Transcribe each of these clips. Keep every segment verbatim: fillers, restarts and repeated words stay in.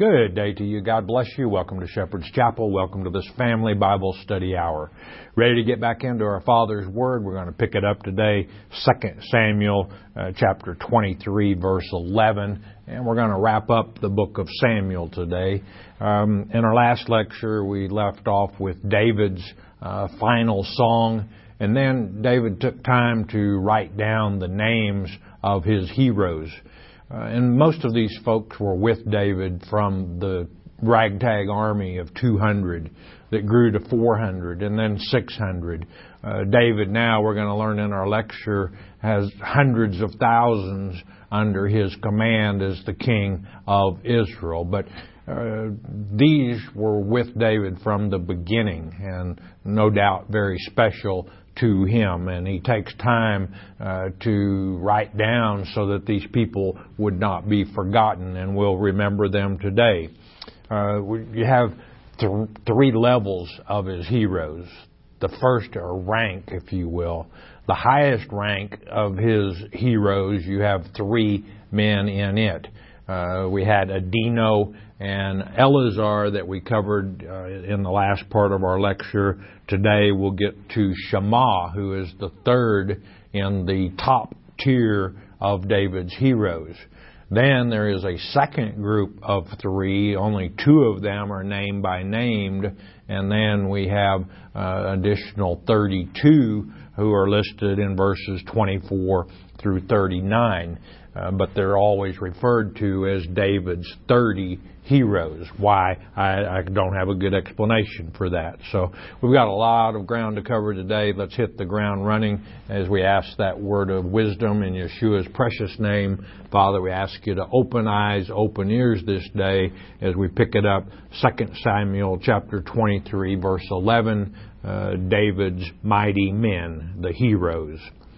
Good day to you. God bless you. Welcome to Shepherd's Chapel. Welcome to this family Bible study hour. Ready to get back into our Father's Word? We're going to pick it up today, Second Samuel uh, chapter twenty-three, verse eleven. And we're going to wrap up the book of Samuel today. Um, in our last lecture, we left off with David's uh, final song. And then David took time to write down the names of his heroes. Uh, and most of these folks were with David from the ragtag army of two hundred that grew to four hundred and then six hundred. Uh, David now, we're going to learn in our lecture, has hundreds of thousands under his command as the king of Israel. But uh, these were with David from the beginning and no doubt very special to him, and he takes time uh, to write down so that these people would not be forgotten, and we'll remember them today. Uh, you have th- three levels of his heroes. The first are rank, if you will. The highest rank of his heroes, you have three men in it. Uh, we had Adino and Eleazar that we covered uh, in the last part of our lecture. Today we'll get to Shammah, who is the third in the top tier of David's heroes. Then there is a second group of three. Only two of them are named by name. And then we have uh, additional thirty-two who are listed in verses twenty-four through thirty-nine. Uh, but they're always referred to as David's thirty heroes. Why? I, I don't have a good explanation for that. So we've got a lot of ground to cover today. Let's hit the ground running as we ask that word of wisdom in Yeshua's precious name. Father, we ask you to open eyes, open ears this day as we pick it up. Second Samuel chapter twenty-three, verse eleven, uh, David's mighty men, the heroes.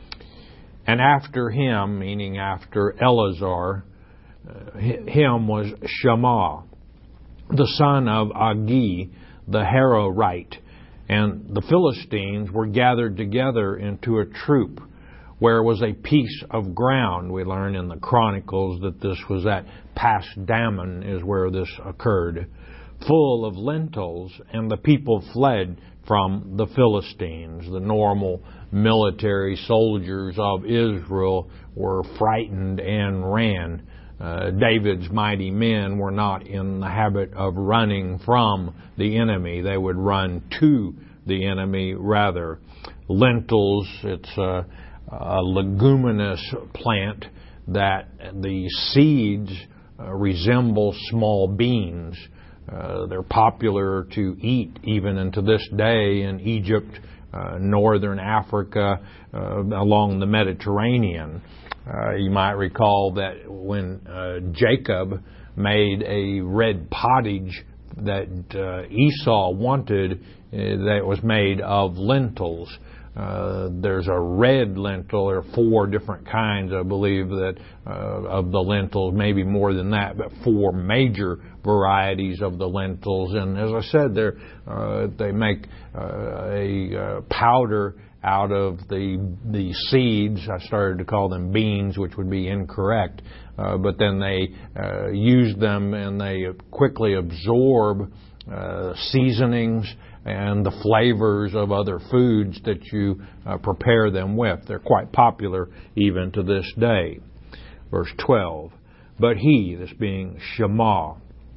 And after him, meaning after Eleazar, uh, him was Shammah, the son of Agi, the Harorite. And the Philistines were gathered together into a troop where was a piece of ground. We learn in the Chronicles that this was at Pas Dammon is where this occurred, full of lentils, and the people fled from the Philistines. The normal military soldiers of Israel were frightened and ran. Uh, David's mighty men were not in the habit of running from the enemy. They would run to the enemy rather. Lentils, it's a, a leguminous plant that the seeds uh, resemble small beans. Uh, they're popular to eat even into this day in Egypt, uh, northern Africa, uh, along the Mediterranean. Uh, you might recall that when uh, Jacob made a red pottage that uh, Esau wanted, uh, that was made of lentils. Uh, there's a red lentil. There are four different kinds, I believe, that uh, of the lentils, maybe more than that, but four major varieties of the lentils. And as I said, they're, uh, they make uh, a uh, powder out of the the seeds. I started to call them beans, which would be incorrect. Uh, but then they uh, use them and they quickly absorb uh, seasonings and the flavors of other foods that you uh, prepare them with. They're quite popular even to this day. Verse twelve. But he, this being Shammah,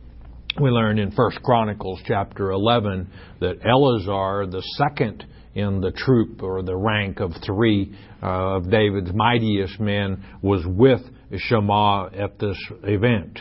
we learn in First Chronicles chapter eleven that Eleazar, the second in the troop or the rank of three uh, of David's mightiest men, was with Shammah at this event.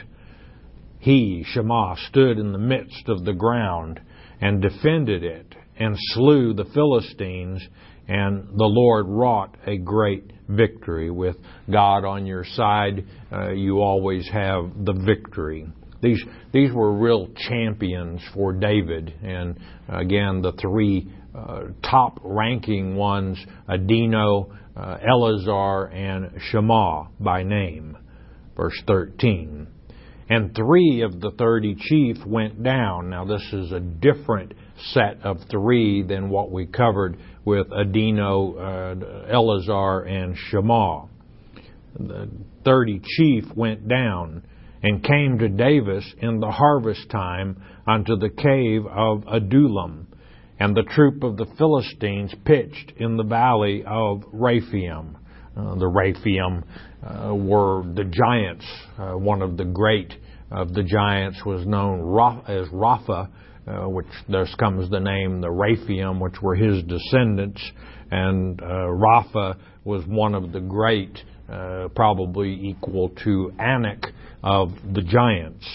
He, Shammah, stood in the midst of the ground and defended it, and slew the Philistines, and the Lord wrought a great victory. With God on your side, uh, you always have the victory. These these were real champions for David, and again, the three uh, top-ranking ones, Adino, uh, Eleazar, and Shammah by name. Verse thirteen. And three of the thirty chief went down. Now this is a different set of three than what we covered with Adino, uh, Eleazar, and Shammah. The thirty chief went down and came to Davis in the harvest time unto the cave of Adullam. And the troop of the Philistines pitched in the valley of Rephaim. Uh, the Rephaim uh, were the giants. Uh, one of the great of the giants was known as Rapha, uh, which thus comes the name the Rephaim, which were his descendants. And uh, Rapha was one of the great, uh, probably equal to Anak of the giants.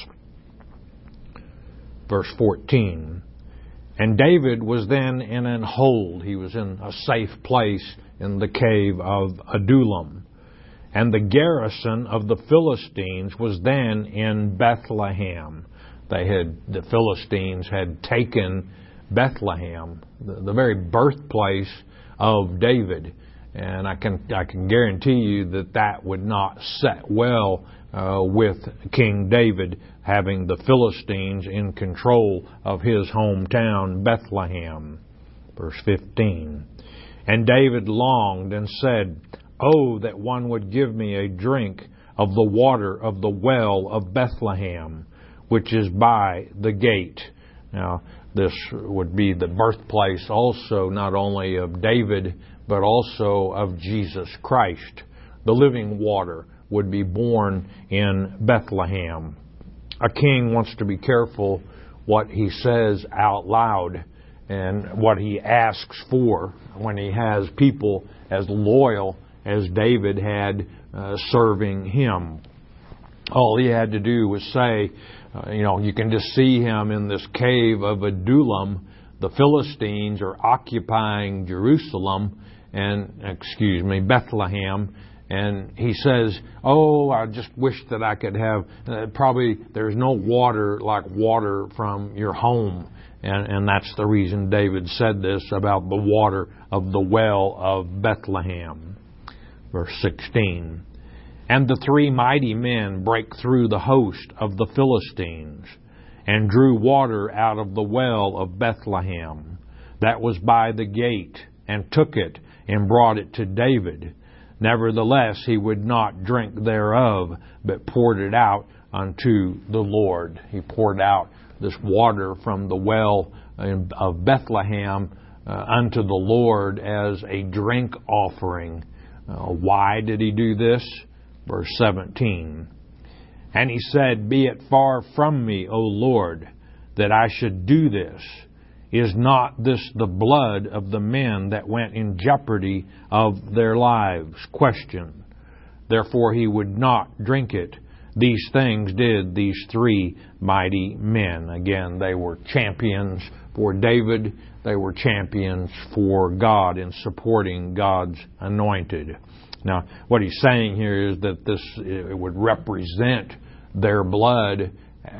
Verse fourteen. And David was then in an hold. He was in a safe place in the cave of Adullam. And the garrison of the Philistines was then in Bethlehem. They had, the Philistines had taken Bethlehem, the, the very birthplace of David. And I can I can guarantee you that that would not set well uh, with King David, having the Philistines in control of his hometown, Bethlehem. Verse fifteen. And David longed and said, "Oh, that one would give me a drink of the water of the well of Bethlehem, which is by the gate." Now, this would be the birthplace also not only of David, but also of Jesus Christ. The living water would be born in Bethlehem. A king wants to be careful what he says out loud and what he asks for when he has people as loyal as David had uh, serving him. All he had to do was say, uh, you know, you can just see him in this cave of Adullam. The Philistines are occupying Jerusalem and, excuse me, Bethlehem. And he says, "Oh, I just wish that I could have, uh, probably there's no water like water from your home." And, and that's the reason David said this about the water of the well of Bethlehem. Verse sixteen. And the three mighty men brake through the host of the Philistines, and drew water out of the well of Bethlehem, that was by the gate, and took it, and brought it to David. Nevertheless, he would not drink thereof, but poured it out unto the Lord. He poured out this water from the well of Bethlehem uh, unto the Lord as a drink offering. Uh, why did he do this? Verse seventeen. And he said, "Be it far from me, O Lord, that I should do this. Is not this the blood of the men that went in jeopardy of their lives?" Question. Therefore he would not drink it. These things did these three mighty men. Again, they were champions for David. They were champions for God in supporting God's anointed. Now, what he's saying here is that this it would represent their blood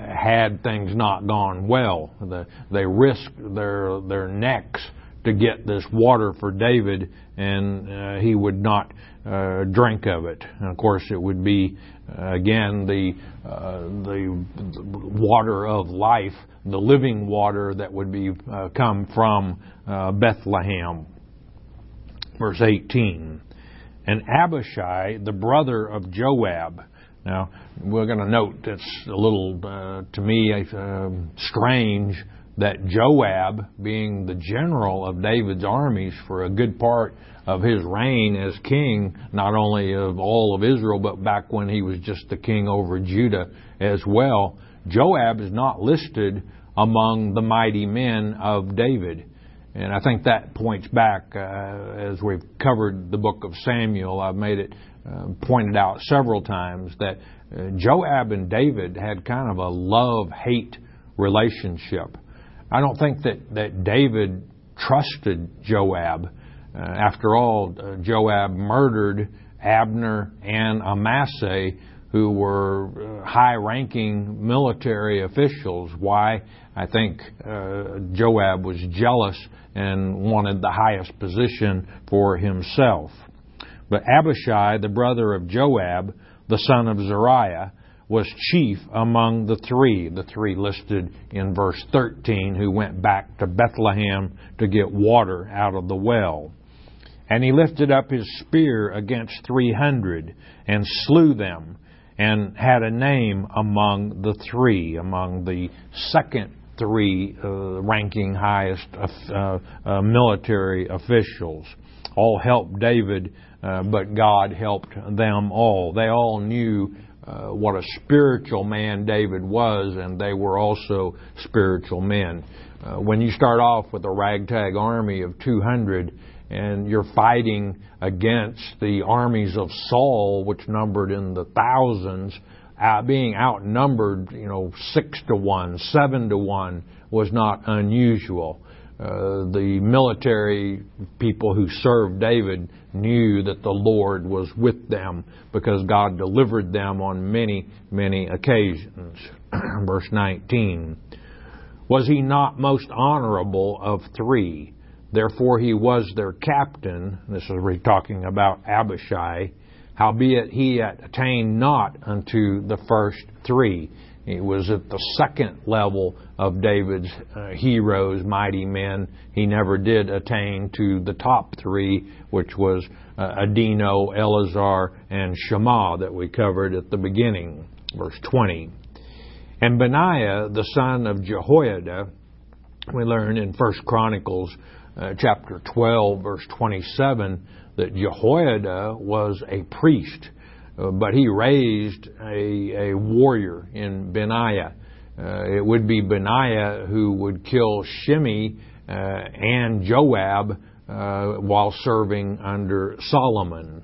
had things not gone well. The, they risked their their necks to get this water for David, and uh, he would not uh, drink of it. And of course, it would be uh, again the uh, the water of life, the living water that would be uh, come from uh, Bethlehem. Verse eighteen. And Abishai, the brother of Joab. Now, we're going to note it's a little, uh, to me, uh, strange that Joab, being the general of David's armies for a good part of his reign as king, not only of all of Israel, but back when he was just the king over Judah as well, Joab is not listed among the mighty men of David. And I think that points back, uh, as we've covered the book of Samuel, I've made it uh, pointed out several times that uh, Joab and David had kind of a love-hate relationship. I don't think that, that David trusted Joab. Uh, after all, uh, Joab murdered Abner and Amasa, who were uh, high-ranking military officials. Why? I think uh, Joab was jealous and wanted the highest position for himself. But Abishai, the brother of Joab, the son of Zeruiah, was chief among the three, the three listed in verse thirteen, who went back to Bethlehem to get water out of the well. And he lifted up his spear against three hundred and slew them, and had a name among the three, among the second three uh, ranking highest uh, uh, military officials. All helped David, uh, but God helped them all. They all knew uh, what a spiritual man David was, and they were also spiritual men. Uh, when you start off with a ragtag army of two hundred, and you're fighting against the armies of Saul, which numbered in the thousands, uh, being outnumbered, you know, six to one, seven to one was not unusual. Uh, the military people who served David knew that the Lord was with them because God delivered them on many, many occasions. Verse nineteen. Was he not most honorable of three? Therefore he was their captain. This is we're talking about Abishai. Howbeit he attained not unto the first three. He was at the second level of David's uh, heroes, mighty men. He never did attain to the top three, which was uh, Adino, Eleazar, and Shammah that we covered at the beginning. Verse twenty. And Benaiah, the son of Jehoiada, we learn in First Chronicles uh, chapter twelve, verse twenty-seven, that Jehoiada was a priest, uh, but he raised a, a warrior in Benaiah. Uh, it would be Benaiah who would kill Shimei uh, and Joab uh, while serving under Solomon.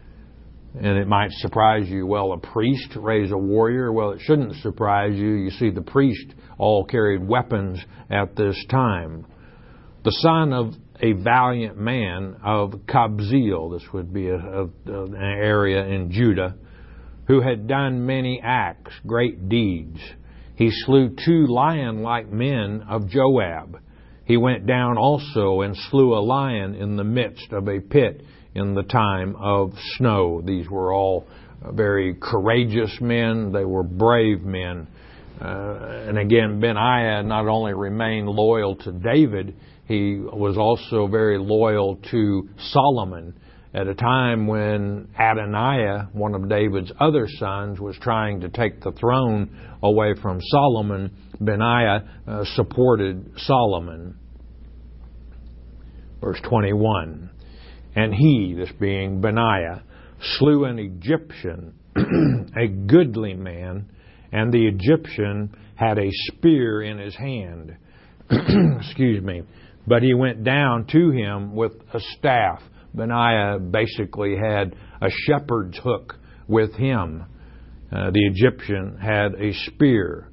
And it might surprise you, well, a priest raise a warrior? Well, it shouldn't surprise you. You see, the priest all carried weapons at this time. The son of a valiant man of Kabzeel, this would be a, a, an area in Judah, who had done many acts, great deeds. He slew two lion-like men of Joab. He went down also and slew a lion in the midst of a pit in the time of snow. These were all very courageous men. They were brave men. Uh, and again, Benaiah not only remained loyal to David, he was also very loyal to Solomon at a time when Adoniah, one of David's other sons, was trying to take the throne away from Solomon. Benaiah uh, supported Solomon. Verse twenty-one. And he, this being Benaiah, slew an Egyptian, a goodly man, and the Egyptian had a spear in his hand. Excuse me. But he went down to him with a staff. Benaiah basically had a shepherd's hook with him. Uh, the Egyptian had a spear,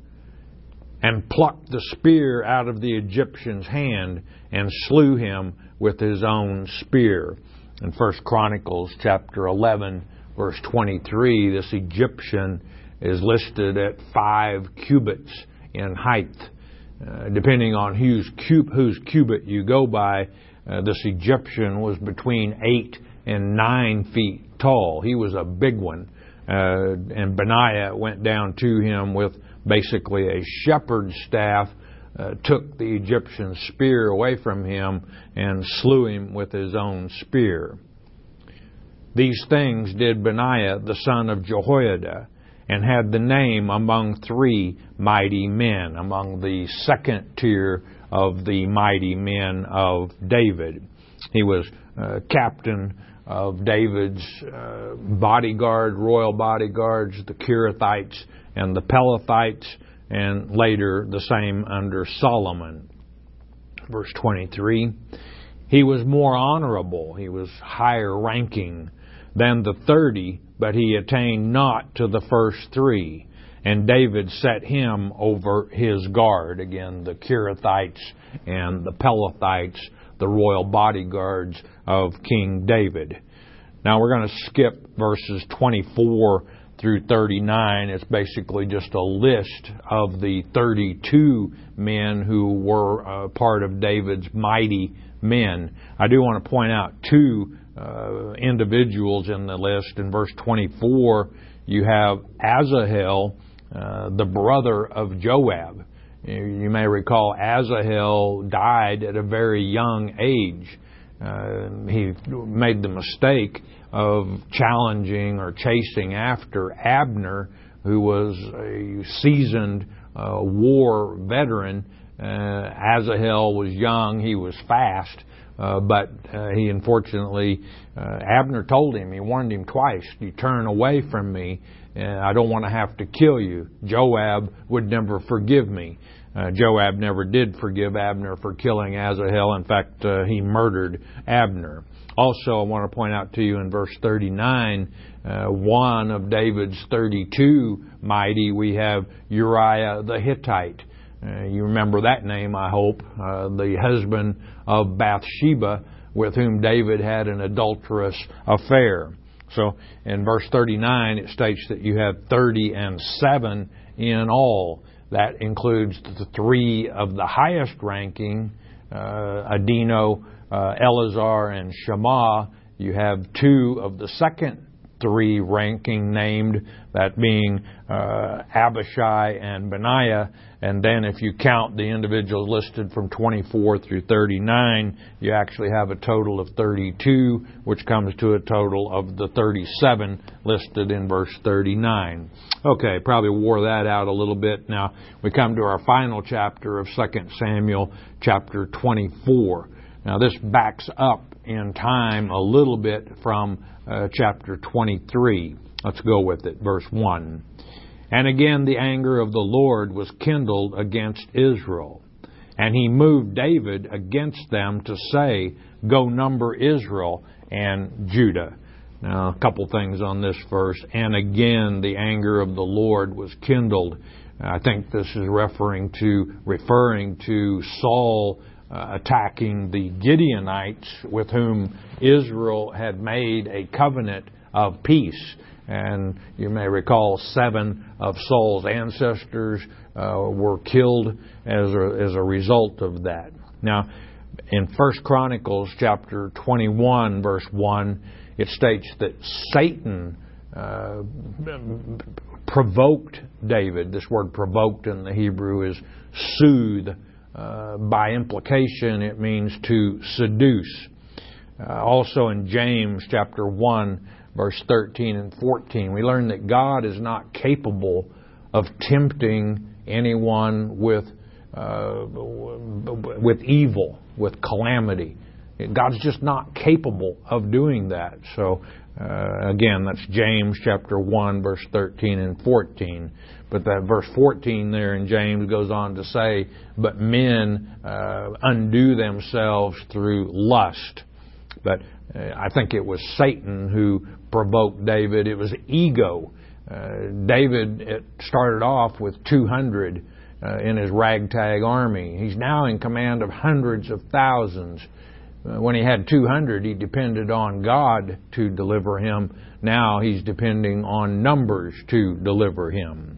and plucked the spear out of the Egyptian's hand and slew him with his own spear. In First Chronicles chapter eleven, verse twenty-three, this Egyptian is listed at five cubits in height. Uh, depending on whose, cub, whose cubit you go by, uh, this Egyptian was between eight and nine feet tall. He was a big one. Uh, and Benaiah went down to him with basically a shepherd's staff, uh, took the Egyptian spear away from him, and slew him with his own spear. These things did Benaiah the son of Jehoiada, and had the name among three mighty men, among the second tier of the mighty men of David. He was uh, captain of David's uh, bodyguard, royal bodyguards, the Kerethites and the Pelethites, and later the same under Solomon. Verse twenty-three, he was more honorable, he was higher ranking than the thirty, but he attained not to the first three. And David set him over his guard. Again, the Kerethites and the Pelethites, the royal bodyguards of King David. Now we're going to skip verses twenty-four through thirty-nine. It's basically just a list of the thirty-two men who were uh, part of David's mighty men. I do want to point out two uh, individuals in the list. In verse twenty-four, you have Asahel, uh, the brother of Joab. You may recall Asahel died at a very young age. Uh, he made the mistake of challenging or chasing after Abner, who was a seasoned uh, war veteran. Uh, Asahel was young, he was fast, uh, but uh, he unfortunately, uh, Abner told him, he warned him twice, you turn away from me, and I don't want to have to kill you. Joab would never forgive me. Uh, Joab never did forgive Abner for killing Asahel. In fact, uh, he murdered Abner. Also, I want to point out to you in verse thirty-nine, uh, one of David's thirty-two mighty, we have Uriah the Hittite. Uh, you remember that name, I hope. Uh, the husband of Bathsheba, with whom David had an adulterous affair. So in verse thirty-nine, it states that you have thirty and seven in all. That includes the three of the highest ranking, uh, Adino, uh, Eleazar, and Shammah. You have two of the second three ranking named, that being uh, Abishai and Benaiah. And then if you count the individuals listed from twenty-four through thirty-nine, you actually have a total of thirty-two, which comes to a total of the thirty-seven listed in verse thirty-nine. Okay, probably wore that out a little bit. Now we come to our final chapter of Second Samuel, chapter twenty-four. Now this backs up in time a little bit from uh, chapter twenty-three. Let's go with it. Verse one. And again the anger of the Lord was kindled against Israel. And he moved David against them to say, go number Israel and Judah. Now, a couple things on this verse. And again the anger of the Lord was kindled. I think this is referring to, referring to Saul uh, attacking the Gideonites, with whom Israel had made a covenant of peace. And you may recall seven of Saul's ancestors uh, were killed as a, as a result of that. Now, in First Chronicles chapter twenty-one, verse one, it states that Satan uh, provoked David. This word provoked in the Hebrew is soothe. Uh, by implication, it means to seduce. Uh, also in James chapter one, verse thirteen and fourteen, we learn that God is not capable of tempting anyone with uh, with evil, with calamity. God's just not capable of doing that. So, uh, again, that's James chapter one, verse thirteen and fourteen. But that verse fourteen there in James goes on to say, but men uh, undo themselves through lust. But uh, I think it was Satan who provoked David. It was ego. Uh, David it started off with two hundred uh, in his ragtag army. He's now in command of hundreds of thousands. Uh, when he had two hundred, he depended on God to deliver him. Now he's depending on numbers to deliver him.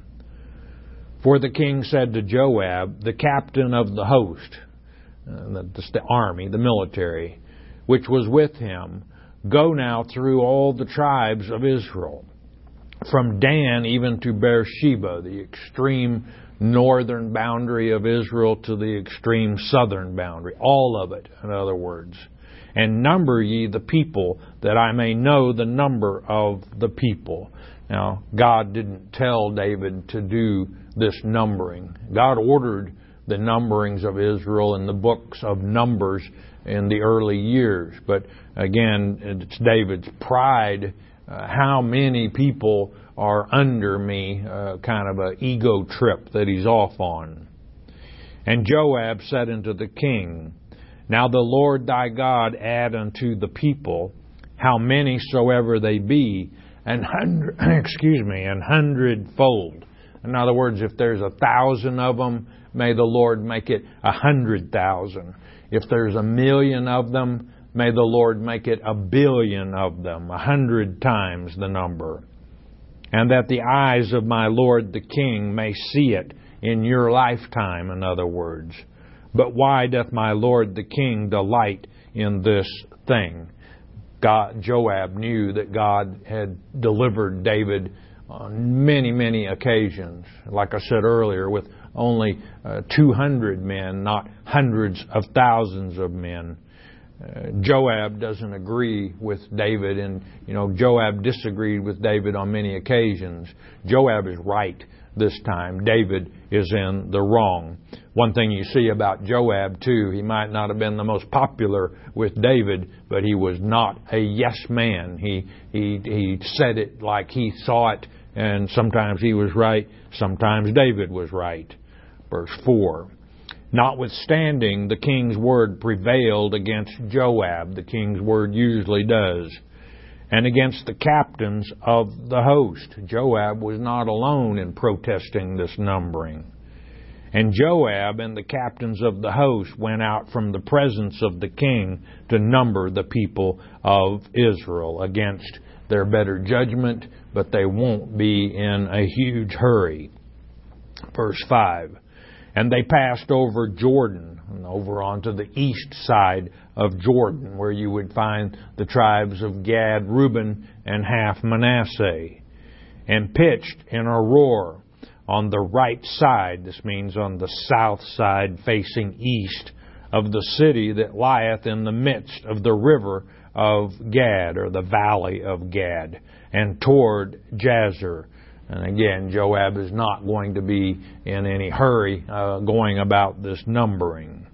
For the king said to Joab, the captain of the host, uh, the, the army, the military, which was with him, go now through all the tribes of Israel, from Dan even to Beersheba, the extreme northern boundary of Israel to the extreme southern boundary, all of it, in other words. And number ye the people, that I may know the number of the people. Now, God didn't tell David to do this numbering. God ordered the numberings of Israel in the books of Numbers in the early years. But again, it's David's pride. Uh, how many people are under me? Uh, kind of an ego trip that he's off on. And Joab said unto the king, now the Lord thy God add unto the people, how many soever they be, and hundred, excuse me, an hundredfold. In other words, if there's a thousand of them, may the Lord make it a hundred thousand. If there's a million of them, may the Lord make it a billion of them, a hundred times the number. And that the eyes of my Lord the king may see it in your lifetime, in other words. But why doth my Lord the king delight in this thing? God, Joab knew that God had delivered David on many, many occasions. Like I said earlier, with only uh, two hundred men, not hundreds of thousands of men. Uh, Joab doesn't agree with David, and you know Joab disagreed with David on many occasions. Joab is right this time. David is in the wrong. One thing you see about Joab too, he might not have been the most popular with David, but he was not a yes man. He he he said it like he saw it, and sometimes he was right, sometimes David was right. Verse four. Notwithstanding, the king's word prevailed against Joab. The king's word usually does. And against the captains of the host. Joab was not alone in protesting this numbering. And Joab and the captains of the host went out from the presence of the king to number the people of Israel against their better judgment, but they won't be in a huge hurry. Verse five. And they passed over Jordan, and over onto the east side of Jordan, where you would find the tribes of Gad, Reuben, and half Manasseh, and pitched in Aroer on the right side. This means on the south side facing east of the city that lieth in the midst of the river of Gad, or the valley of Gad, and toward Jazer. And again, Joab is not going to be in any hurry uh, going about this numbering.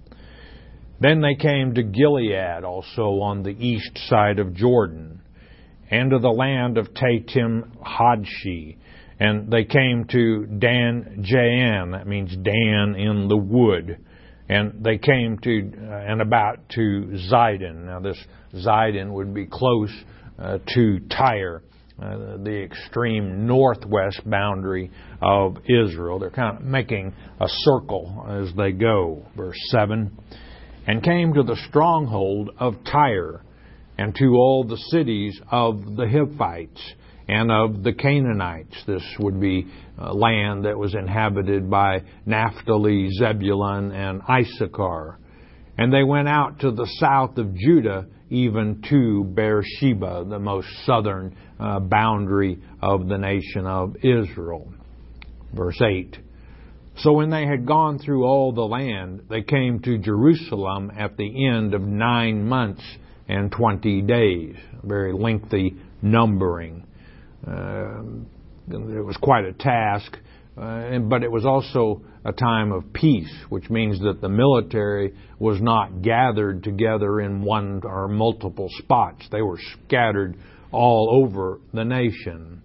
Then they came to Gilead, also on the east side of Jordan, and to the land of Tatim Hodshi. And they came to Dan Jaan, that means Dan in the wood. And they came to uh, and about to Zidon. Now this Zidon would be close uh, to Tyre. Uh, the extreme northwest boundary of Israel. They're kind of making a circle as they go. Verse seven. And came to the stronghold of Tyre, and to all the cities of the Hittites and of the Canaanites. This would be uh, land that was inhabited by Naphtali, Zebulun, and Issachar. And they went out to the south of Judah, even to Beersheba, the most southern uh, boundary of the nation of Israel. Verse eight. So when they had gone through all the land, they came to Jerusalem at the end of nine months and twenty days. Very lengthy numbering. Uh, it was quite a task, uh, but it was also a time of peace, which means that the military was not gathered together in one or multiple spots. They were scattered all over the nation.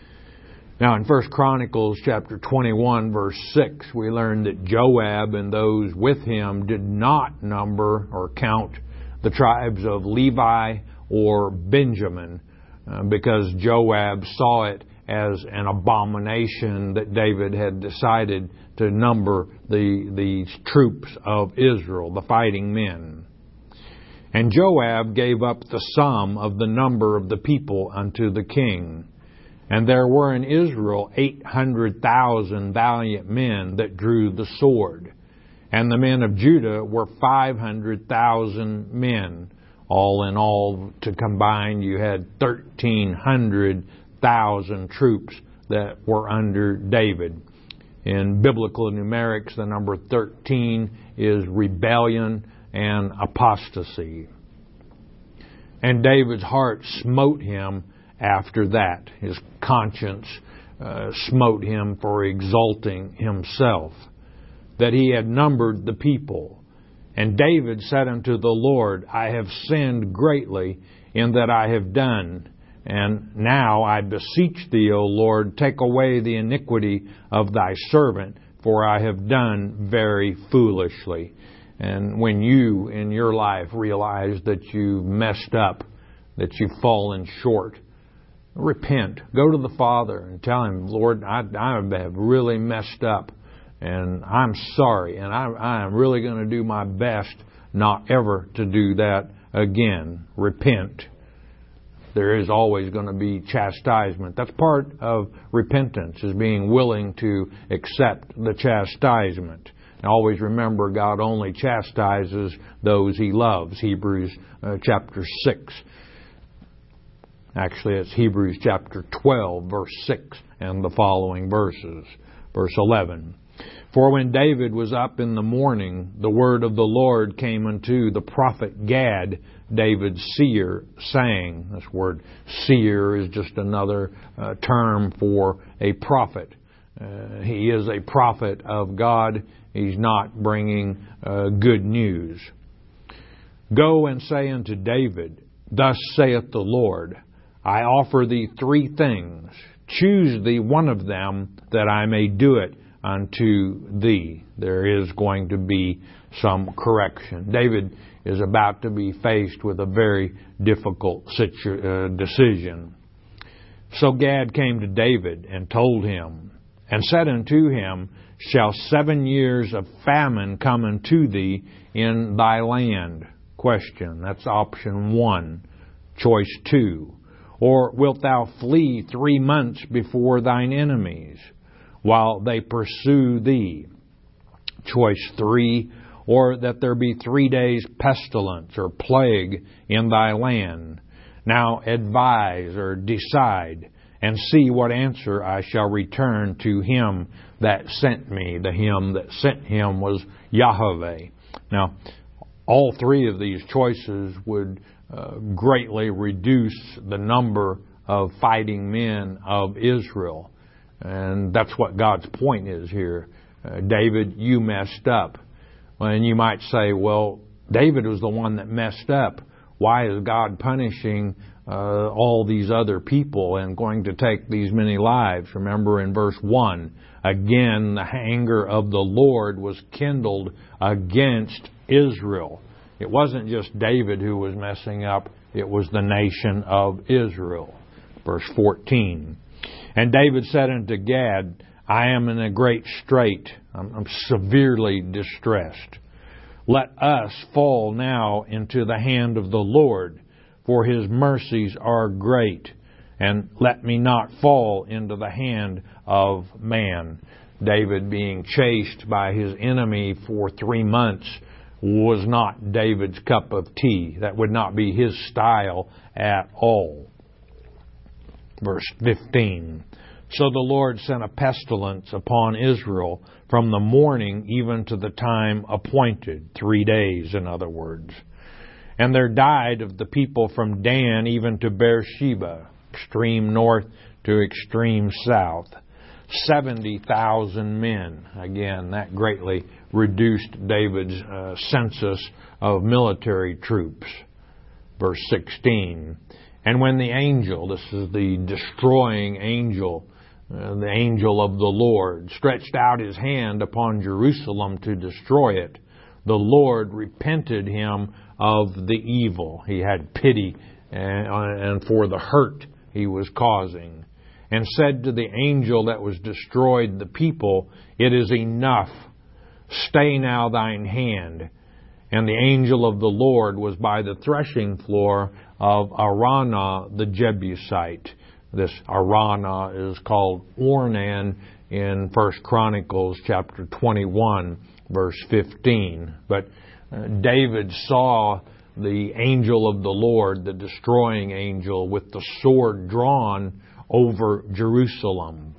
Now in First Chronicles chapter twenty-one verse six, we learn that Joab and those with him did not number or count the tribes of Levi or Benjamin, uh, because Joab saw it as an abomination that David had decided to number the these troops of Israel, the fighting men. And Joab gave up the sum of the number of the people unto the king. And there were in Israel eight hundred thousand valiant men that drew the sword. And the men of Judah were five hundred thousand men. All in all, to combine, you had thirteen hundred thousand troops that were under David. In biblical numerics, the number thirteen is rebellion and apostasy. And David's heart smote him after that. His conscience uh, smote him for exalting himself, that he had numbered the people. And David said unto the Lord, I have sinned greatly in that I have done. And now I beseech thee, O Lord, take away the iniquity of thy servant, for I have done very foolishly. And when you in your life realize that you've messed up, that you've fallen short, repent. Go to the Father and tell Him, Lord, I, I have really messed up, and I'm sorry, and I, I am really going to do my best not ever to do that again. Repent. There is always going to be chastisement. That's part of repentance, is being willing to accept the chastisement. And always remember, God only chastises those He loves. Hebrews uh, chapter six. Actually, it's Hebrews chapter twelve, verse six, and the following verses. Verse eleven. For when David was up in the morning, the word of the Lord came unto the prophet Gad, David's seer, saying, this word seer is just another uh, term for a prophet. Uh, he is a prophet of God. He's not bringing uh, good news. Go and say unto David, Thus saith the Lord, I offer thee three things. Choose thee one of them, that I may do it unto thee. There is going to be some correction. David is about to be faced with a very difficult situ- uh, decision. So Gad came to David and told him, and said unto him, Shall seven years of famine come unto thee in thy land? Question. That's option one. Choice two. Or wilt thou flee three months before thine enemies, while they pursue thee? Choice three. Or that there be three days pestilence or plague in thy land. Now advise or decide, and see what answer I shall return to him that sent me. The him that sent him was Yahweh. Now, all three of these choices would uh, greatly reduce the number of fighting men of Israel. And that's what God's point is here. Uh, David, you messed up. And you might say, well, David was the one that messed up. Why is God punishing uh, all these other people and going to take these many lives? Remember in verse one, again, the anger of the Lord was kindled against Israel. It wasn't just David who was messing up. It was the nation of Israel. Verse fourteen. And David said unto Gad, I am in a great strait. I'm, I'm severely distressed. Let us fall now into the hand of the Lord, for his mercies are great. And let me not fall into the hand of man. David being chased by his enemy for three months was not David's cup of tea. That would not be his style at all. Verse fifteen. So the Lord sent a pestilence upon Israel from the morning even to the time appointed. Three days, in other words. And there died of the people from Dan even to Beersheba, extreme north to extreme south, seventy thousand men. Again, that greatly reduced David's uh, census of military troops. Verse sixteen. And when the angel, this is the destroying angel, uh, the angel of the Lord, stretched out his hand upon Jerusalem to destroy it, the Lord repented him of the evil. He had pity and, and for the hurt he was causing, and said to the angel that was destroyed the people, It is enough. Stay now thine hand. And the angel of the Lord was by the threshing floor of Araunah the Jebusite. This Araunah is called Ornan in First Chronicles chapter twenty-one, verse fifteen. But uh, David saw the angel of the Lord, the destroying angel, with the sword drawn over Jerusalem.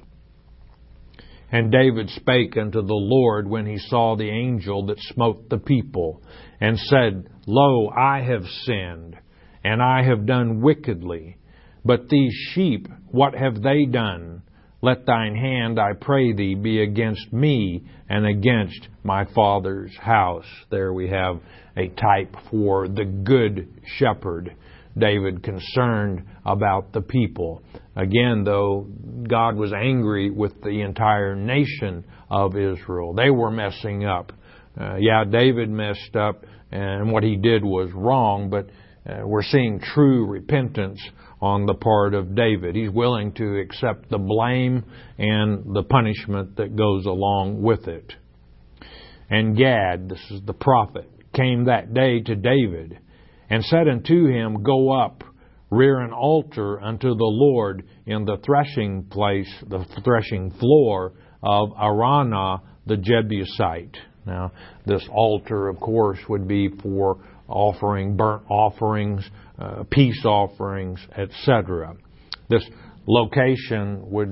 And David spake unto the Lord when he saw the angel that smote the people, and said, Lo, I have sinned, and I have done wickedly. But these sheep, what have they done? Let thine hand, I pray thee, be against me and against my father's house. There we have a type for the good shepherd. David concerned about the people. Again, though, God was angry with the entire nation of Israel. They were messing up. Uh, yeah, David messed up, and what he did was wrong, but uh, we're seeing true repentance on the part of David. He's willing to accept the blame and the punishment that goes along with it. And Gad, this is the prophet, came that day to David, and said unto him, Go up, rear an altar unto the Lord in the threshing place, the threshing floor of Araunah the Jebusite. Now, this altar, of course, would be for offering burnt offerings, uh, peace offerings, et cetera. This location would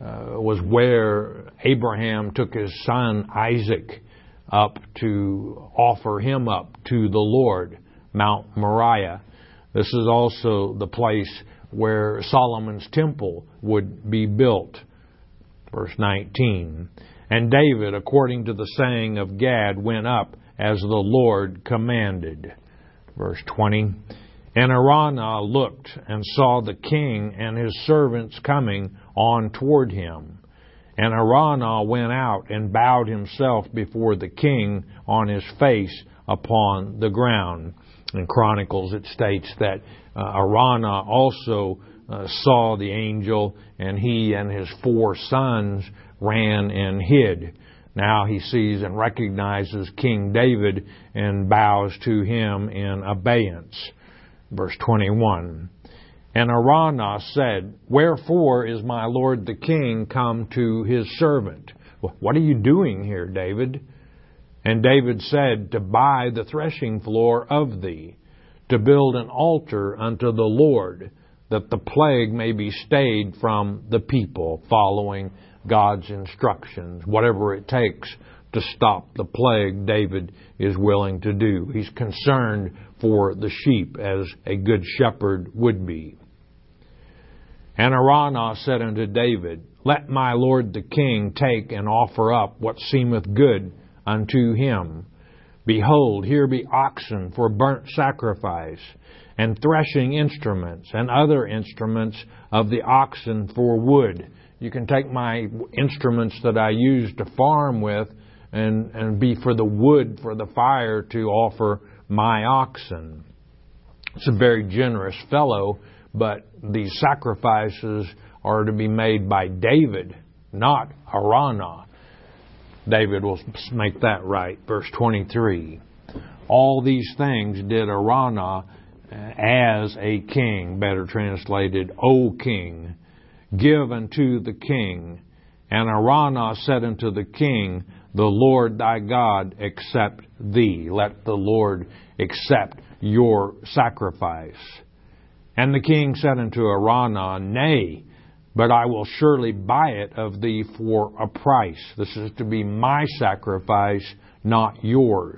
uh, was where Abraham took his son Isaac up to offer him up to the Lord, Mount Moriah. This is also the place where Solomon's temple would be built. Verse nineteen. And David, according to the saying of Gad, went up as the Lord commanded. Verse twenty. And Araunah looked and saw the king and his servants coming on toward him. And Araunah went out and bowed himself before the king on his face upon the ground. In Chronicles it states that uh, Araunah also uh, saw the angel, and he and his four sons ran and hid. Now he sees and recognizes King David and bows to him in abeyance. Verse twenty-one. And Araunah said, Wherefore is my lord the king come to his servant? What are you doing here, David? And David said, To buy the threshing floor of thee, to build an altar unto the Lord, that the plague may be stayed from the people, following God's instructions. Whatever it takes to stop the plague, David is willing to do. He's concerned for the sheep as a good shepherd would be. And Araunah said unto David, Let my lord the king take and offer up what seemeth good unto him. Behold, here be oxen for burnt sacrifice, and threshing instruments, and other instruments of the oxen for wood. You can take my instruments that I use to farm with and, and be for the wood for the fire to offer my oxen. It's a very generous fellow, but these sacrifices are to be made by David, not Araunah. David will make that right. Verse twenty-three. All these things did Araunah as a king, better translated, O king, give unto the king. And Araunah said unto the king, The Lord thy God accept thee. Let the Lord accept your sacrifice. And the king said unto Araunah, Nay, but I will surely buy it of thee for a price. This is to be my sacrifice, not yours.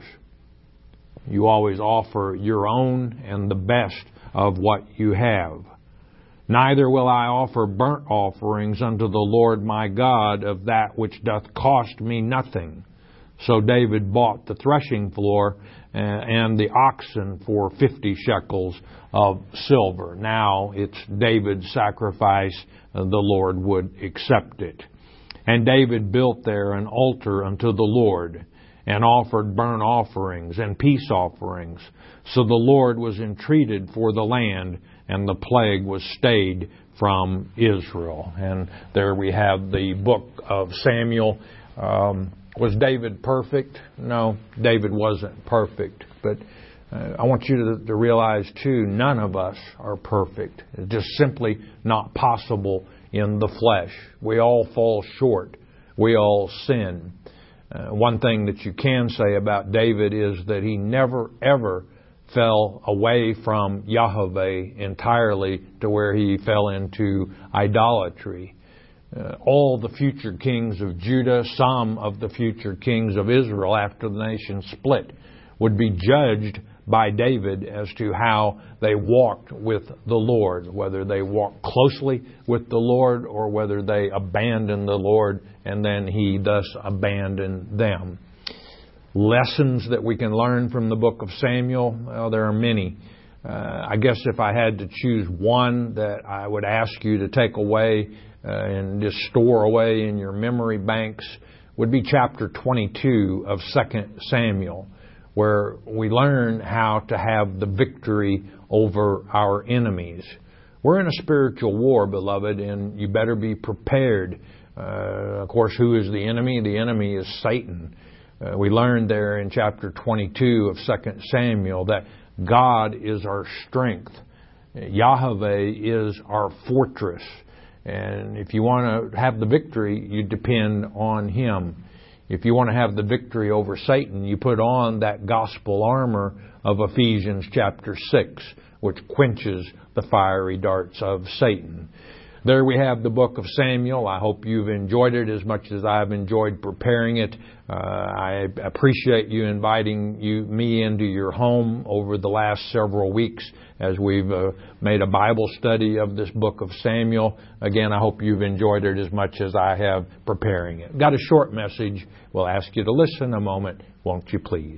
You always offer your own and the best of what you have. Neither will I offer burnt offerings unto the Lord my God of that which doth cost me nothing. So David bought the threshing floor and the oxen for fifty shekels of silver. Now it's David's sacrifice. The Lord would accept it. And David built there an altar unto the Lord, and offered burnt offerings and peace offerings. So the Lord was entreated for the land, and the plague was stayed from Israel. And there we have the book of Samuel. Um, was David perfect? No, David wasn't perfect. But uh, I want you to, to realize, too, none of us are perfect. It's just simply not possible in the flesh. We all fall short. We all sin. Uh, one thing that you can say about David is that he never, ever fell away from Yahweh entirely to where he fell into idolatry. Uh, all the future kings of Judah, some of the future kings of Israel after the nation split, would be judged by David as to how they walked with the Lord, whether they walked closely with the Lord or whether they abandoned the Lord and then he thus abandoned them. Lessons that we can learn from the book of Samuel, well, there are many. Uh, I guess if I had to choose one that I would ask you to take away uh, and just store away in your memory banks would be chapter twenty-two of Second Samuel, where we learn how to have the victory over our enemies. We're in a spiritual war, beloved, and you better be prepared. Uh, of course, who is the enemy? The enemy is Satan. Uh, we learned there in chapter twenty-two of Second Samuel that God is our strength. Yahweh is our fortress. And if you want to have the victory, you depend on Him. If you want to have the victory over Satan, you put on that gospel armor of Ephesians chapter six, which quenches the fiery darts of Satan. There we have the book of Samuel. I hope you've enjoyed it as much as I've enjoyed preparing it. Uh, I appreciate you inviting you, me into your home over the last several weeks as we've uh, made a Bible study of this book of Samuel. Again, I hope you've enjoyed it as much as I have preparing it. Got a short message. We'll ask you to listen a moment, won't you please?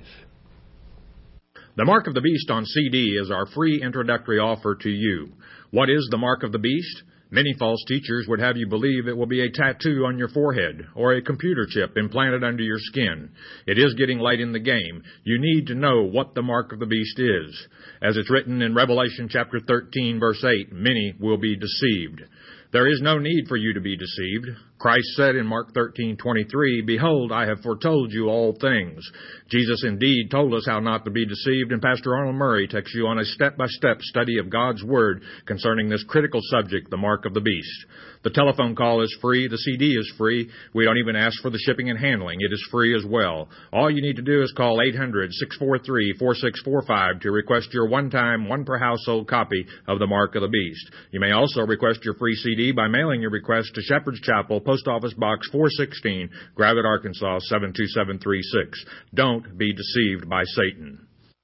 The Mark of the Beast on C D is our free introductory offer to you. What is the Mark of the Beast? Many false teachers would have you believe it will be a tattoo on your forehead or a computer chip implanted under your skin. It is getting late in the game. You need to know what the Mark of the Beast is. As it's written in Revelation chapter thirteen, verse eight, many will be deceived. There is no need for you to be deceived. Christ said in Mark thirteen twenty-three, "Behold, I have foretold you all things." Jesus indeed told us how not to be deceived, and Pastor Arnold Murray takes you on a step-by-step study of God's Word concerning this critical subject, the Mark of the Beast. The telephone call is free. The C D is free. We don't even ask for the shipping and handling. It is free as well. All you need to do is call eight hundred, six four three, four six four five to request your one-time, one-per-household copy of the Mark of the Beast. You may also request your free C D by mailing your request to Shepherd's Chapel, Post Office Box four sixteen, Gravette, Arkansas seven two seven three six. Don't be deceived by Satan.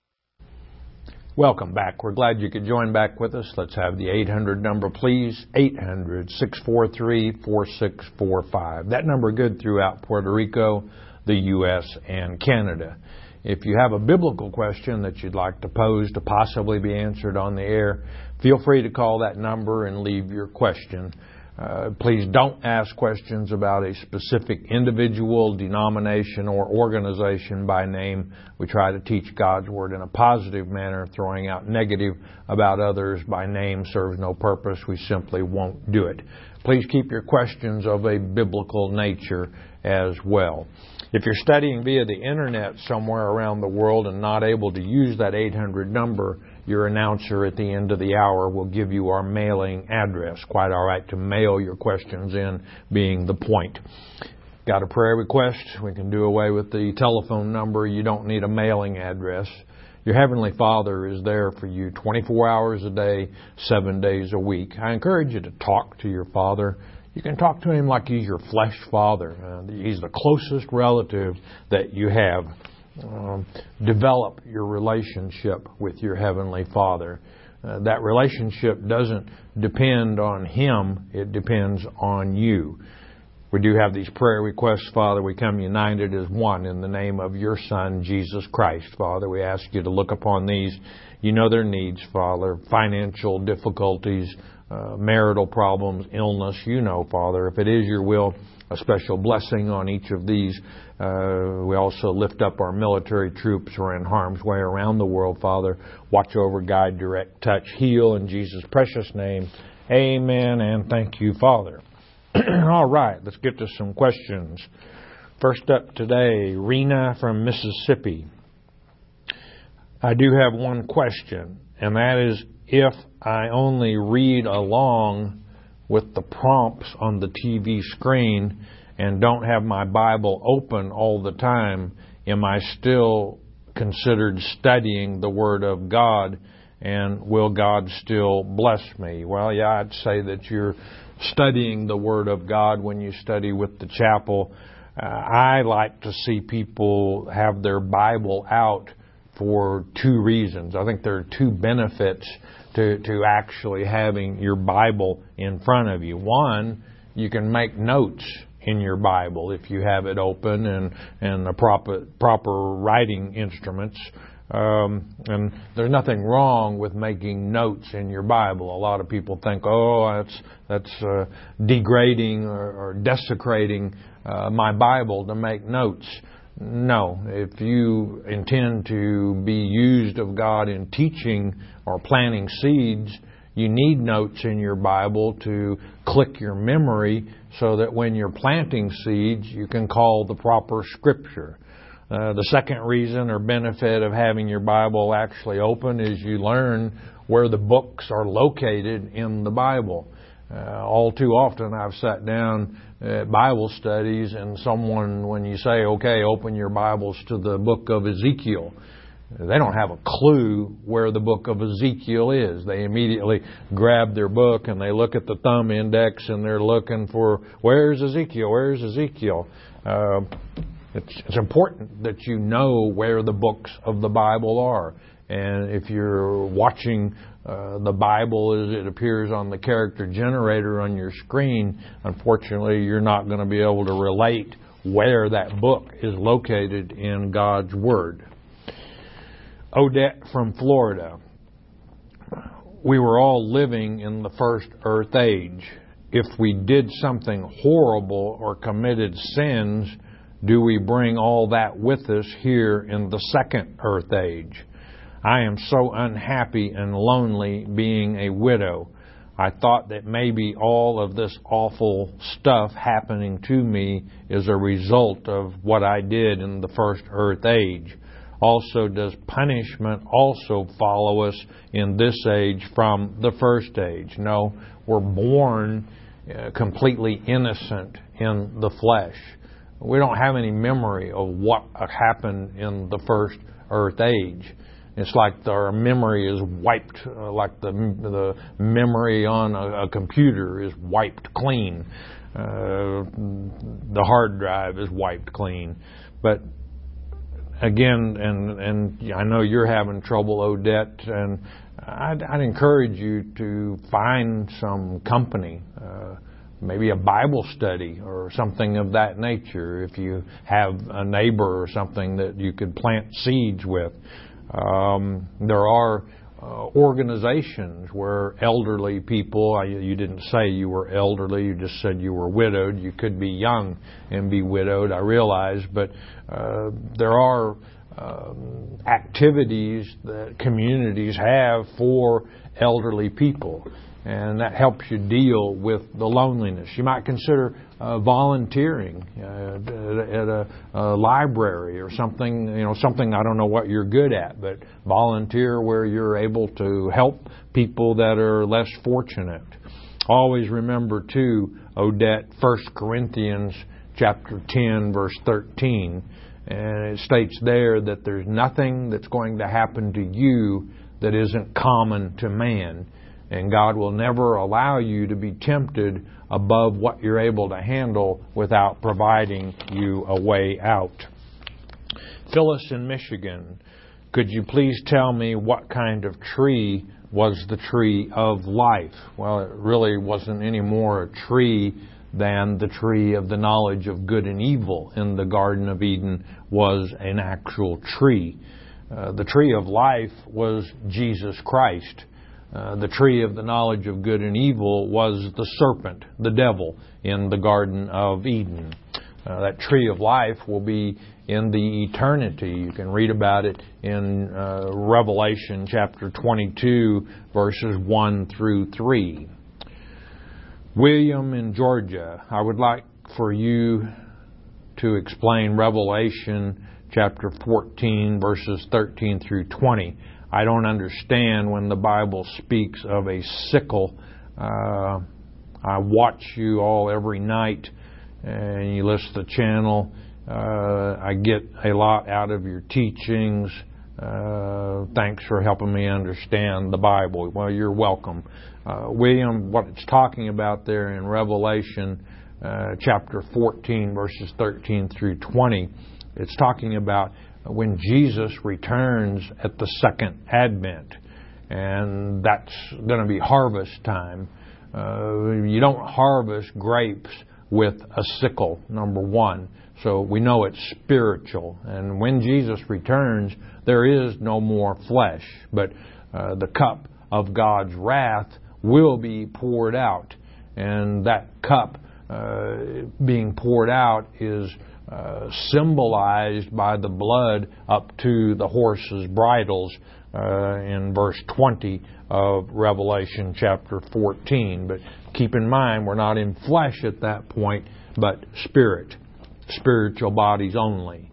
Welcome back. We're glad you could join back with us. Let's have the eight hundred number, please. eight hundred, six four three, four six four five. That number good throughout Puerto Rico, the U S, and Canada. If you have a biblical question that you'd like to pose to possibly be answered on the air, feel free to call that number and leave your question. Uh, please don't ask questions about a specific individual, denomination, or organization by name. We try to teach God's Word in a positive manner. Throwing out negative about others by name serves no purpose. We simply won't do it. Please keep your questions of a biblical nature as well. If you're studying via the Internet somewhere around the world and not able to use that eight hundred number, your announcer at the end of the hour will give you our mailing address. Quite all right to mail your questions in, being the point. Got a prayer request? We can do away with the telephone number. You don't need a mailing address. Your Heavenly Father is there for you twenty-four hours a day, seven days a week. I encourage you to talk to your Father. You can talk to Him like He's your flesh father. Uh, he's the closest relative that you have. Um, develop your relationship with your Heavenly Father. Uh, that relationship doesn't depend on Him. It depends on you. We do have these prayer requests, Father. We come united as one in the name of your Son, Jesus Christ. Father, we ask you to look upon these. You know their needs, Father. Financial difficulties, uh, marital problems, illness. You know, Father. If it is your will, a special blessing on each of these. Uh, we also lift up our military troops who are in harm's way around the world, Father. Watch over, guide, direct, touch, heal in Jesus' precious name. Amen, and thank you, Father. All right, let's get to some questions. First up today, Rena from Mississippi. I do have one question, and that is, if I only read along with the prompts on the T V screen and don't have my Bible open all the time, am I still considered studying the Word of God, and will God still bless me? Well, yeah, I'd say that you're studying the Word of God when you study with the chapel. Uh, I like to see people have their Bible out for two reasons. I think there are two benefits to, to actually having your Bible in front of you. One, you can make notes in your Bible if you have it open and, and the proper, proper writing instruments. Um, and there's nothing wrong with making notes in your Bible. A lot of people think, oh, that's that's uh, degrading or, or desecrating uh, my Bible to make notes. No, if you intend to be used of God in teaching or planting seeds, you need notes in your Bible to click your memory so that when you're planting seeds, you can call the proper scripture. Uh, the second reason or benefit of having your Bible actually open is you learn where the books are located in the Bible. Uh, all too often I've sat down at Bible studies and someone, when you say, okay, open your Bibles to the book of Ezekiel, They don't have a clue where the book of Ezekiel is. They immediately grab their book and they look at the thumb index and they're looking for, where's Ezekiel? Where's Ezekiel? Uh, it's, it's important that you know where the books of the Bible are. And if you're watching uh, the Bible as it appears on the character generator on your screen, unfortunately, you're not going to be able to relate where that book is located in God's Word. Odette from Florida. We were all living in the first earth age. If we did something horrible or committed sins, do we bring all that with us here in the second earth age? I am so unhappy and lonely being a widow. I thought that maybe all of this awful stuff happening to me is a result of what I did in the first earth age. Also, does punishment also follow us in this age from the first age? No, we're born uh, completely innocent in the flesh. We don't have any memory of what happened in the first earth age. It's like our memory is wiped, uh, like the the memory on a, a computer is wiped clean. Uh, the hard drive is wiped clean. But again, and and I know you're having trouble, Odette, and I'd, I'd encourage you to find some company, uh, maybe a Bible study or something of that nature. If you have a neighbor or something that you could plant seeds with. Um, there are uh, organizations where elderly people, I, you didn't say you were elderly, you just said you were widowed. You could be young and be widowed, I realize, but uh, there are um, activities that communities have for elderly people, and that helps you deal with the loneliness. You might consider uh, volunteering uh, at a, a library or something, you know, something I don't know what you're good at, but volunteer where you're able to help people that are less fortunate. Always remember, too, Odette, First Corinthians chapter ten, verse thirteen, and it states there that there's nothing that's going to happen to you that isn't common to man. And God will never allow you to be tempted above what you're able to handle without providing you a way out. Phyllis in Michigan, could you please tell me what kind of tree was the tree of life? Well, it really wasn't any more a tree than the tree of the knowledge of good and evil in the Garden of Eden was an actual tree. Uh, the tree of life was Jesus Christ. Uh, the tree of the knowledge of good and evil was the serpent, the devil, in the Garden of Eden. Uh, that tree of life will be in the eternity. You can read about it in uh, Revelation chapter twenty-two, verses one through three. William in Georgia, I would like for you to explain Revelation chapter fourteen, verses thirteen through twenty. I don't understand when the Bible speaks of a sickle. Uh, I watch you all every night, and you list the channel. Uh, I get a lot out of your teachings. Uh, thanks for helping me understand the Bible. Well, you're welcome. Uh, William, what it's talking about there in Revelation uh, chapter fourteen, verses thirteen through twenty, it's talking about when Jesus returns at the second advent, and that's going to be harvest time. Uh, you don't harvest grapes with a sickle, number one. So we know it's spiritual. And when Jesus returns, there is no more flesh, but uh, the cup of God's wrath will be poured out. And that cup uh, being poured out is Uh, symbolized by the blood up to the horses' bridles uh, in verse twenty of Revelation chapter fourteen. But keep in mind, we're not in flesh at that point, but spirit, spiritual bodies only.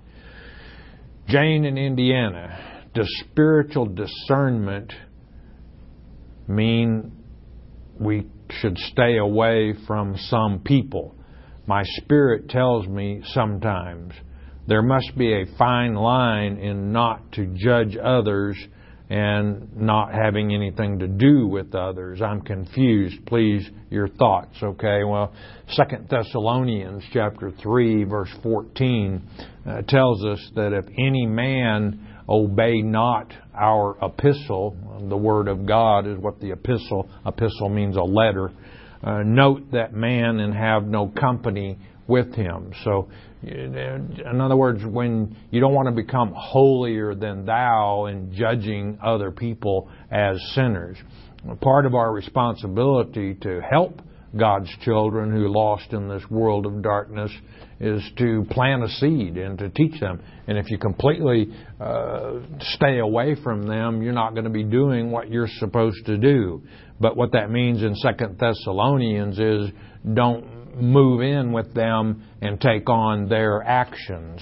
Jane in Indiana, does spiritual discernment mean we should stay away from some people? My spirit tells me sometimes There must be a fine line in not to judge others and not having anything to do with others. I'm confused. Please, your thoughts, okay? Well, Second Thessalonians chapter three, verse fourteen uh, tells us that if any man obey not our epistle, the word of God is what the epistle, epistle means a letter, uh, note that man and have no company with him. So, in other words, when you don't want to become holier than thou in judging other people as sinners. Part of our responsibility to help God's children who are lost in this world of darkness is to plant a seed and to teach them. And if you completely uh, stay away from them, you're not going to be doing what you're supposed to do. But what that means in Second Thessalonians is don't move in with them and take on their actions.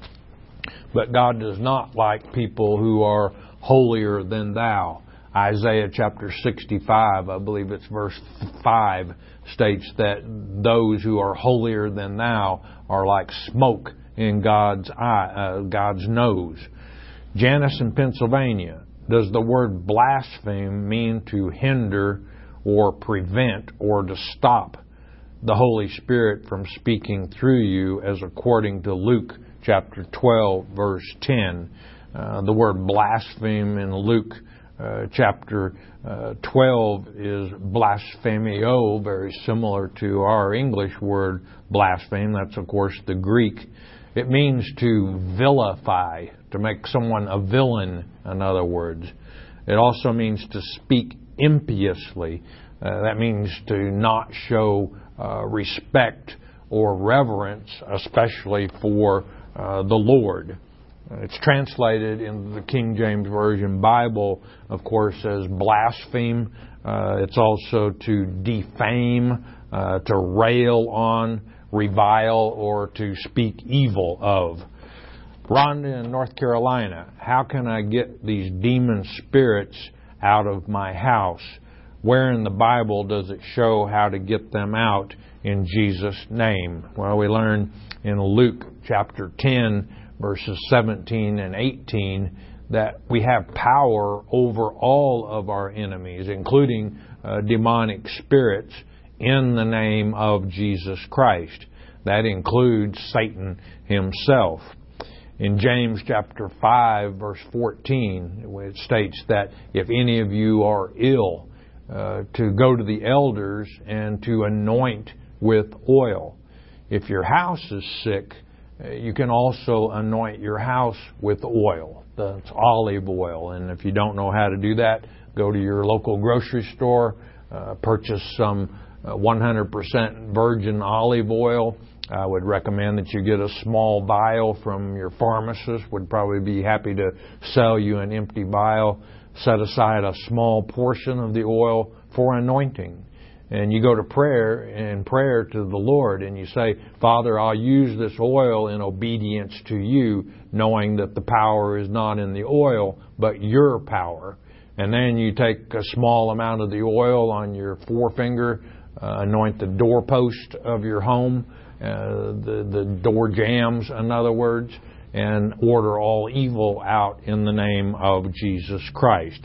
But God does not like people who are holier than thou. Isaiah chapter sixty-five, I believe it's verse five, states that those who are holier than thou are like smoke in God's eye, uh, God's nose. Janice in Pennsylvania, does the word blaspheme mean to hinder or prevent or to stop the Holy Spirit from speaking through you, as according to Luke chapter twelve, verse ten? Uh, the word blaspheme in Luke uh, chapter uh, twelve is blasphemio, very similar to our English word blaspheme. That's, of course, the Greek. It means to vilify, to make someone a villain, in other words. It also means to speak impiously. Uh, that means to not show uh, respect or reverence, especially for uh, the Lord. It's translated in the King James Version Bible, of course, as blaspheme. Uh, it's also to defame, uh, to rail on, revile, or to speak evil of. Rhonda in North Carolina, how can I get these demon spirits out of my house? Where in the Bible does it show how to get them out in Jesus' name? Well, we learn in Luke chapter ten, verses seventeen and eighteen, that we have power over all of our enemies, including uh, demonic spirits, in the name of Jesus Christ. That includes Satan himself. In James chapter five, verse fourteen, it states that if any of you are ill, Uh, to go to the elders and to anoint with oil. If your house is sick, uh, you can also anoint your house with oil. That's olive oil. And if you don't know how to do that, go to your local grocery store, uh, purchase some uh, one hundred percent virgin olive oil. I would recommend that you get a small vial from your pharmacist. Would probably be happy to sell you an empty vial. Set aside a small portion of the oil for anointing. And you go to prayer and prayer to the Lord and you say, Father, I'll use this oil in obedience to you, knowing that the power is not in the oil, but your power. And then you take a small amount of the oil on your forefinger, uh, anoint the doorpost of your home, uh, the, the door jambs, in other words, and order all evil out in the name of Jesus Christ.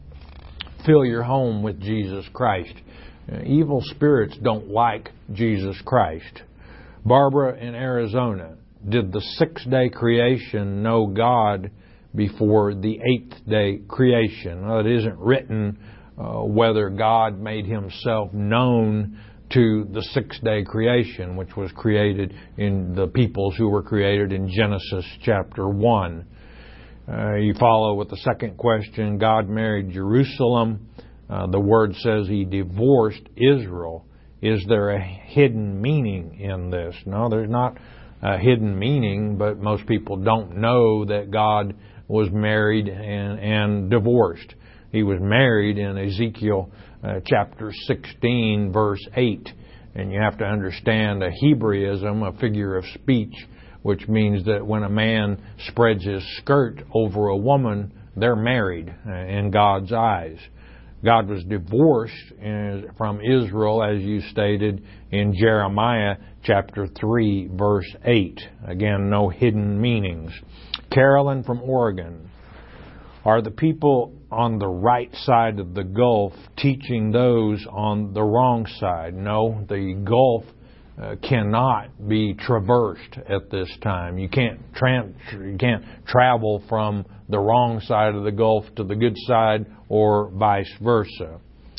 Fill your home with Jesus Christ. Uh, evil spirits don't like Jesus Christ. Barbara in Arizona, did the six-day creation know God before the eighth-day creation? Well, it isn't written uh, whether God made himself known to the six-day creation, which was created in the peoples who were created in Genesis chapter one. Uh, you follow with the second question. God married Jerusalem. Uh, the word says he divorced Israel. Is there a hidden meaning in this? No, there's not a hidden meaning, but most people don't know that God was married and, and divorced. He was married in Ezekiel uh, chapter sixteen, verse eight. And you have to understand a Hebraism, a figure of speech, which means that when a man spreads his skirt over a woman, they're married uh, in God's eyes. God was divorced from Israel, as you stated in Jeremiah chapter three, verse eight. Again, no hidden meanings. Carolyn from Oregon. Are the people on the right side of the Gulf teaching those on the wrong side? No, the Gulf uh, cannot be traversed at this time. You can't, tra- you can't travel from the wrong side of the Gulf to the good side or vice versa.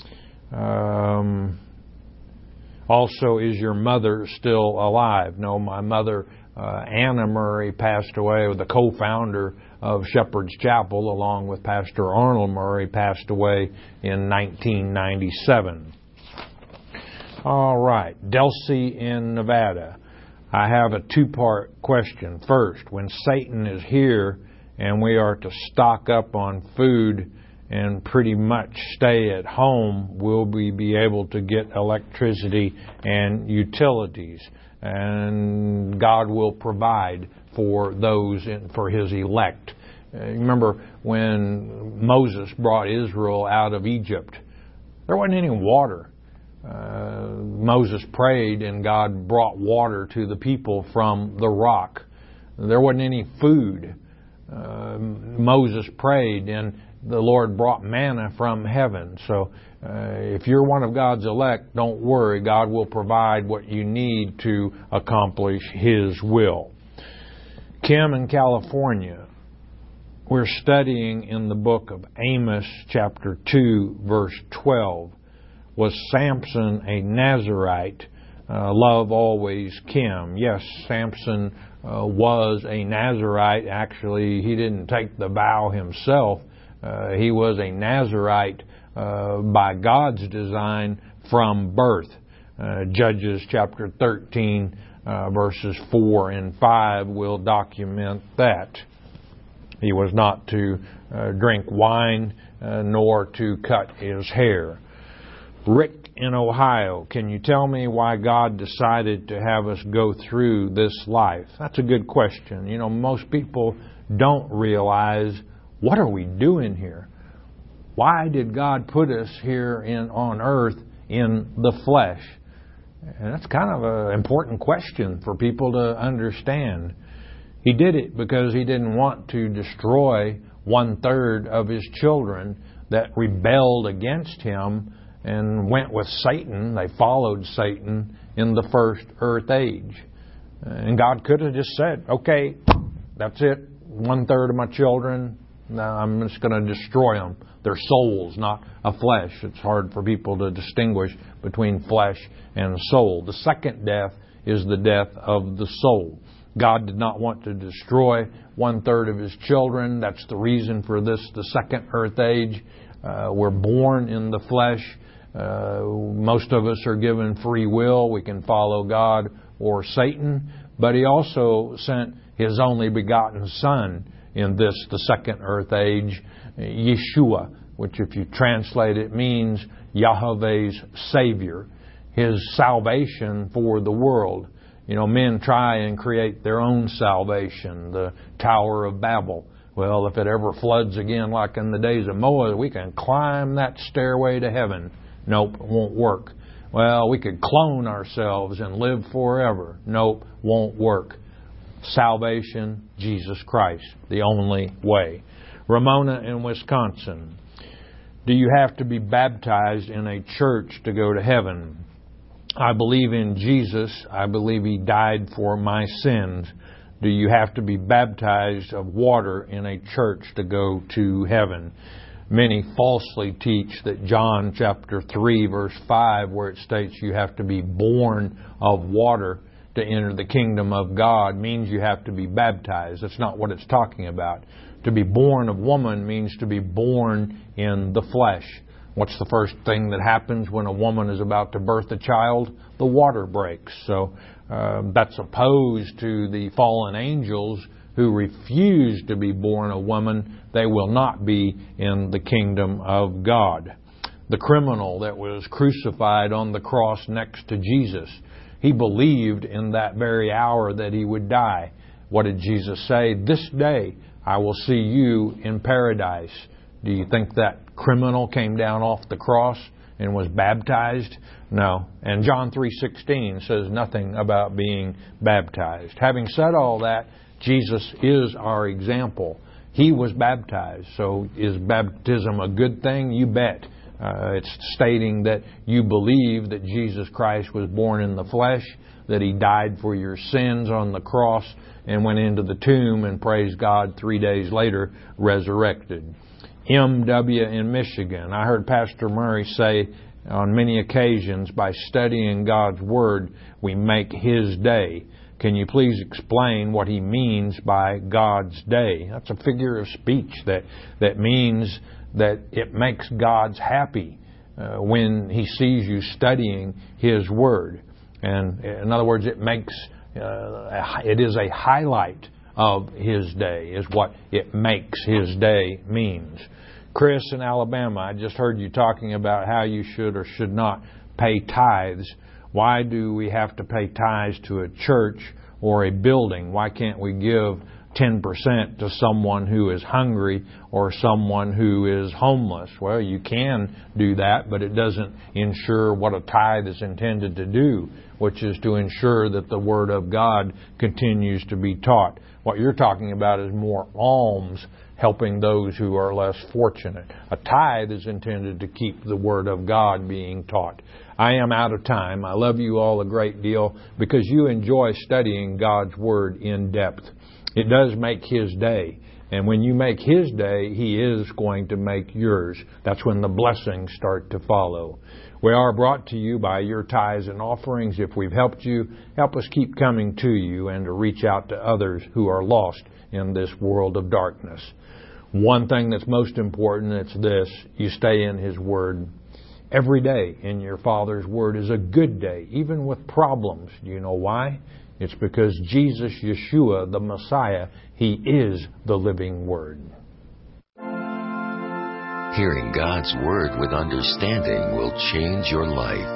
Um, also, is your mother still alive? No, my mother, uh, Anna Murray, passed away, the co-founder of Shepherd's Chapel, along with Pastor Arnold Murray, passed away in nineteen ninety-seven. All right, Delcy in Nevada. I have a two-part question. First, when Satan is here and we are to stock up on food and pretty much stay at home, will we be able to get electricity and utilities? And God will provide for those, in, for His elect. Uh, remember when Moses brought Israel out of Egypt, there wasn't any water. Uh, Moses prayed and God brought water to the people from the rock. There wasn't any food. Uh, Moses prayed and the Lord brought manna from heaven. So uh, if you're one of God's elect, don't worry. God will provide what you need to accomplish His will. Kim in California. We're studying in the book of Amos chapter two, verse twelve. Was Samson a Nazarite? Uh, love always, Kim. Yes, Samson uh, was a Nazarite. Actually, he didn't take the vow himself. Uh, he was a Nazarite uh, by God's design from birth. Uh, Judges chapter thirteen, uh, verses four and five will document that. He was not to uh, drink wine uh, nor to cut his hair. Rick in Ohio, can you tell me why God decided to have us go through this life? That's a good question. You know, most people don't realize, what are we doing here? Why did God put us here in on earth in the flesh? And that's kind of an important question for people to understand. He did it because He didn't want to destroy one-third of His children that rebelled against Him and went with Satan. They followed Satan in the first earth age. And God could have just said, okay, that's it. One-third of my children, now I'm just going to destroy them. They're souls, not a flesh. It's hard for people to distinguish between flesh and soul. The second death is the death of the soul. God did not want to destroy one-third of His children. That's the reason for this, the second earth age. Uh, we're born in the flesh. Uh, most of us are given free will. We can follow God or Satan. But He also sent His only begotten Son in this, the second earth age, Yeshua, which if you translate it means Yahweh's Savior, His salvation for the world. You know, men try and create their own salvation, the Tower of Babel. Well, if it ever floods again like in the days of Noah, we can climb that stairway to heaven. Nope, it won't work. Well, we could clone ourselves and live forever. Nope, won't work. Salvation, Jesus Christ, the only way. Ramona in Wisconsin. Do you have to be baptized in a church to go to heaven? I believe in Jesus. I believe He died for my sins. Do you have to be baptized of water in a church to go to heaven? Many falsely teach that John chapter three verse five, where it states you have to be born of water to enter the kingdom of God, means you have to be baptized. That's not what it's talking about. To be born of woman means to be born in the flesh. What's the first thing that happens when a woman is about to birth a child? The water breaks. So uh, that's opposed to the fallen angels who refuse to be born a woman. They will not be in the kingdom of God. The criminal that was crucified on the cross next to Jesus, he believed in that very hour that he would die. What did Jesus say? This day I will see you in paradise. Do you think that criminal came down off the cross and was baptized? No. And John three sixteen says nothing about being baptized. Having said all that, Jesus is our example. He was baptized. So is baptism a good thing? You bet. Uh, it's stating that you believe that Jesus Christ was born in the flesh, that He died for your sins on the cross and went into the tomb, and praise God, three days later resurrected. M W in Michigan. I heard Pastor Murray say on many occasions, by studying God's Word, we make His day. Can you please explain what he means by God's day? That's a figure of speech that, that means that it makes God happy uh, when He sees you studying His Word. And in other words, it makes uh, it is a highlight of His day, is what it makes His day means. Chris in Alabama, I just heard you talking about how you should or should not pay tithes. Why do we have to pay tithes to a church or a building? Why can't we give ten percent to someone who is hungry or someone who is homeless? Well, you can do that, but it doesn't ensure what a tithe is intended to do, which is to ensure that the Word of God continues to be taught. What you're talking about is more alms, helping those who are less fortunate. A tithe is intended to keep the Word of God being taught. I am out of time. I love you all a great deal because you enjoy studying God's Word in depth. It does make His day. And when you make His day, He is going to make yours. That's when the blessings start to follow. We are brought to you by your tithes and offerings. If we've helped you, help us keep coming to you and to reach out to others who are lost in this world of darkness. One thing that's most important, it's this: you stay in His Word. Every day in your Father's Word is a good day, even with problems. Do you know why? It's because Jesus, Yeshua, the Messiah, He is the living Word. Hearing God's Word with understanding will change your life.